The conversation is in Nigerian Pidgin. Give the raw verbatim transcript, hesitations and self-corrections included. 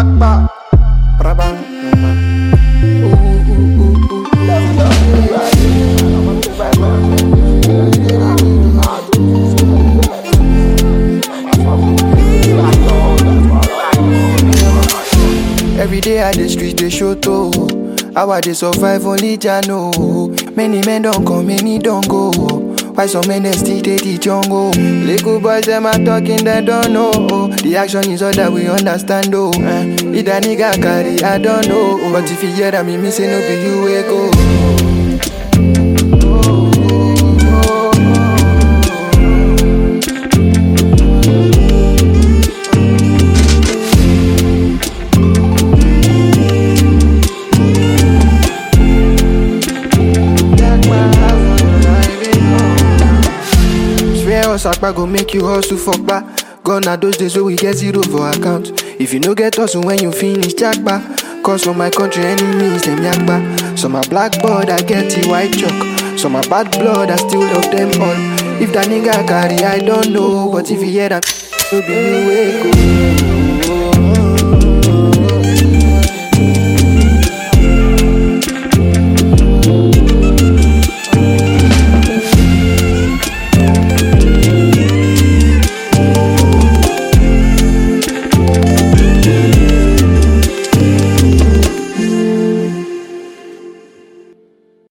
Jackpot. Brabang. Ooh, ooh, ooh, ooh. Every day at the street they show to. How I dey survive only Jah know. Many men don't come, many don't go. Why some men they still take the jungle? Little boys them are talking, they don't know. The action is all that we understand though. Eh, if that nigga carry, I don't know. But if you hear that me missing, no be you wake go. Sakpa go make you hustle for back. Gone are those days where we get zero for account. If you no get hustle when you finish jackba. Cause for my country enemies them yakba. Some are black blood I get the white chalk. Some are bad blood I still love them all. If that nigga carry I don't know. But if you hear that, it'll be you wake up.